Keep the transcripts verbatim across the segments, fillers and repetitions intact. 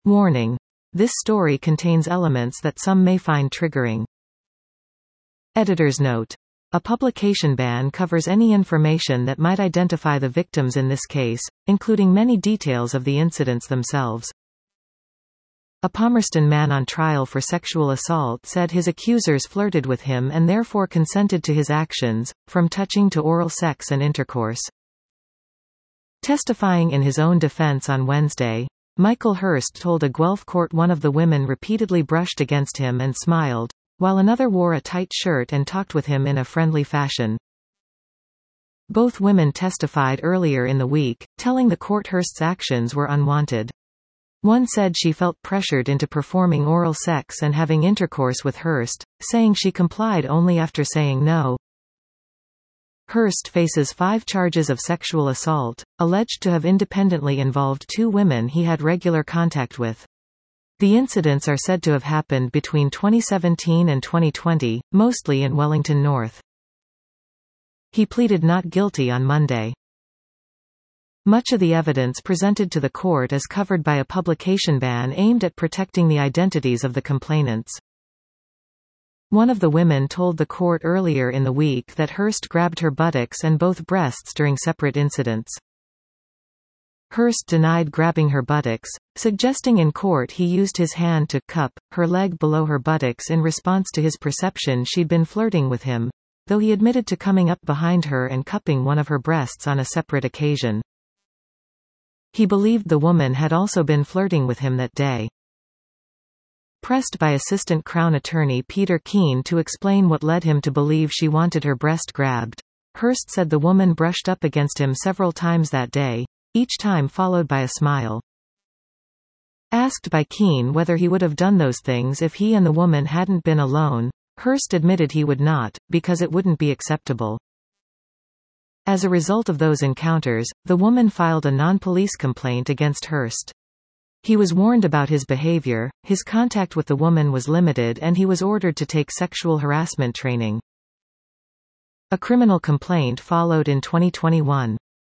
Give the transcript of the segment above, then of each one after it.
Warning. This story contains elements that some may find triggering. Editor's note. A publication ban covers any information that might identify the victims in this case, including many details of the incidents themselves. A Palmerston man on trial for sexual assault said his accusers flirted with him and therefore consented to his actions, from touching to oral sex and intercourse. Testifying in his own defense on Wednesday, Michael Hurst told a Guelph court one of the women repeatedly brushed against him and smiled, while another wore a tight shirt and talked with him in a friendly fashion. Both women testified earlier in the week, telling the court Hurst's actions were unwanted. One said she felt pressured into performing oral sex and having intercourse with Hurst, saying she complied only after saying no. Hurst faces five charges of sexual assault, alleged to have independently involved two women he had regular contact with. The incidents are said to have happened between twenty seventeen and twenty twenty, mostly in Wellington North. He pleaded not guilty on Monday. Much of the evidence presented to the court is covered by a publication ban aimed at protecting the identities of the complainants. One of the women told the court earlier in the week that Hurst grabbed her buttocks and both breasts during separate incidents. Hurst denied grabbing her buttocks, suggesting in court he used his hand to cup her leg below her buttocks in response to his perception she'd been flirting with him, though he admitted to coming up behind her and cupping one of her breasts on a separate occasion. He believed the woman had also been flirting with him that day. Pressed by Assistant Crown Attorney Peter Keane to explain what led him to believe she wanted her breast grabbed, Hurst said the woman brushed up against him several times that day, each time followed by a smile. Asked by Keane whether he would have done those things if he and the woman hadn't been alone, Hurst admitted he would not, because it wouldn't be acceptable. As a result of those encounters, the woman filed a non-police complaint against Hurst. He was warned about his behavior, his contact with the woman was limited and he was ordered to take sexual harassment training. A criminal complaint followed in twenty twenty-one.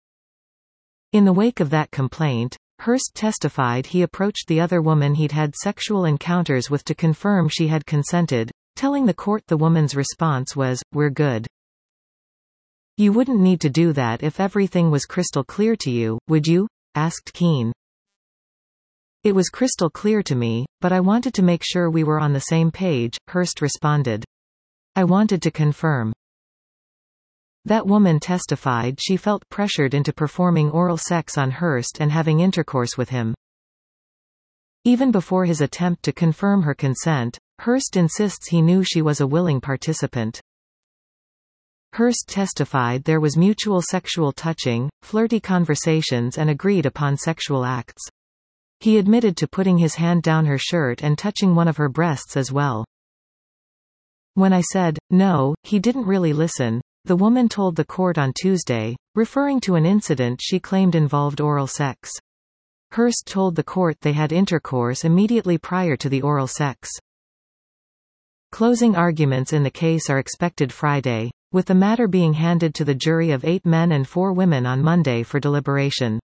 In the wake of that complaint, Hurst testified he approached the other woman he'd had sexual encounters with to confirm she had consented, telling the court the woman's response was, "We're good." "You wouldn't need to do that if everything was crystal clear to you, would you?" asked Keane. "It was crystal clear to me, but I wanted to make sure we were on the same page," Hurst responded. "I wanted to confirm." That woman testified she felt pressured into performing oral sex on Hurst and having intercourse with him. Even before his attempt to confirm her consent, Hurst insists he knew she was a willing participant. Hurst testified there was mutual sexual touching, flirty conversations and agreed-upon sexual acts. He admitted to putting his hand down her shirt and touching one of her breasts as well. "When I said, no, he didn't really listen," the woman told the court on Tuesday, referring to an incident she claimed involved oral sex. Hurst told the court they had intercourse immediately prior to the oral sex. Closing arguments in the case are expected Friday, with the matter being handed to the jury of eight men and four women on Monday for deliberation.